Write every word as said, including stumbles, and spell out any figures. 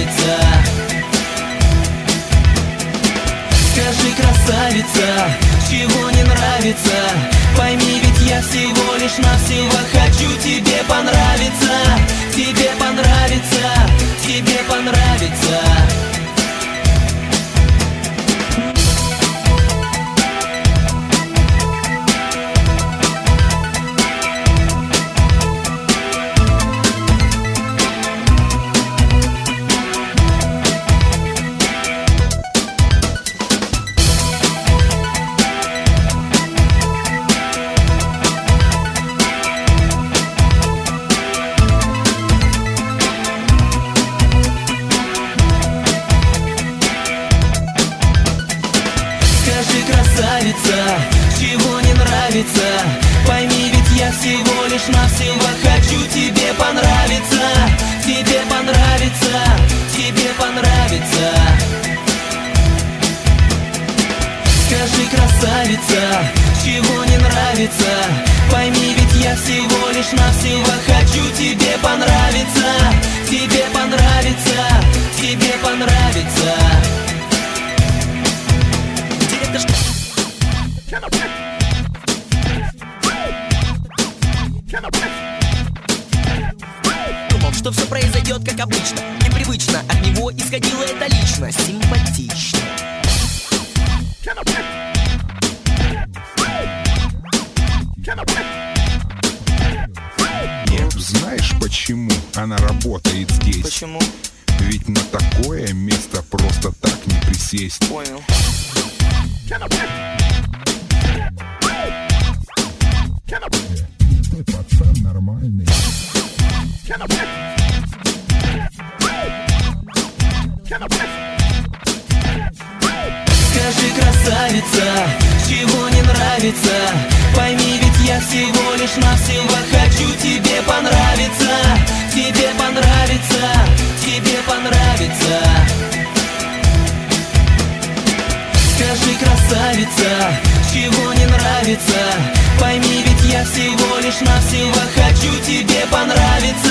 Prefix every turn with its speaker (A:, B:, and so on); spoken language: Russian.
A: понравится. Скажи, красавица, чего не нравится? Пойми, ведь я всего лишь навсего хочу тебе понравиться. Тебе понравится, тебе понравится. Красавица, чего не нравится? Пойми, ведь я всего лишь навсего хочу тебе понравиться. Тебе понравится, тебе понравится. Скажи, красавица, чего не нравится? Пойми, ведь я всего лишь навсего хочу тебе понравиться. Тебе понравится, тебе понравится.
B: Думал, что все произойдет как обычно. Непривычно, от него исходила эта личность. Симпатично.
C: Нет, знаешь, почему она работает здесь?
B: Почему?
C: Ведь на такое место просто так не присесть.
B: Понял.
C: Ты пацан нормальный.
A: Скажи, красавица, чего не нравится? Пойми, ведь я всего лишь навсего хочу тебе понравиться. Тебе понравится, тебе понравится. Скажи, красавица, чего не нравится? Пойми, ведь я всего лишь навсего хочу тебе понравиться.